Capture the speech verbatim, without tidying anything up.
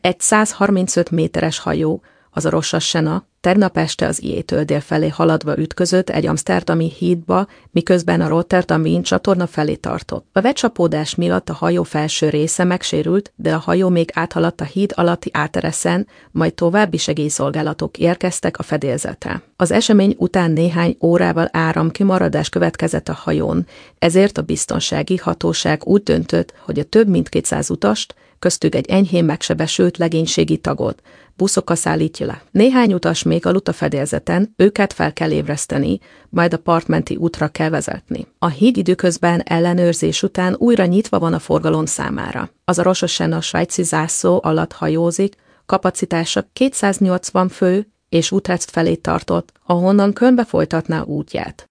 Egy százharmincöt méteres hajó, az a Rosh-Hashana, tegnap este az Ijétől dél felé haladva ütközött egy amszterdami hídba, miközben a Rotterdami csatorna felé tartott. A vecsapódás miatt a hajó felső része megsérült, de a hajó még áthaladt a híd alatti átereszen, majd további segélyszolgálatok érkeztek a fedélzetre. Az esemény után néhány órával áramkimaradás következett a hajón, ezért a biztonsági hatóság úgy döntött, hogy a több mint kétszáz utast, köztük egy enyhén megsebesült legénységi tagot buszokkal szállítja le. Néhány utas még aludt a fedélzeten, őket fel kell ébreszteni, majd a partmenti útra kell vezetni. A híd időközben ellenőrzés után újra nyitva van a forgalom számára. Az a Rosh Hashana svájci zászló alatt hajózik, kapacitása kétszáznyolcvan fő, és Utrecht felé tartott, ahonnan Kölnbe folytatná útját.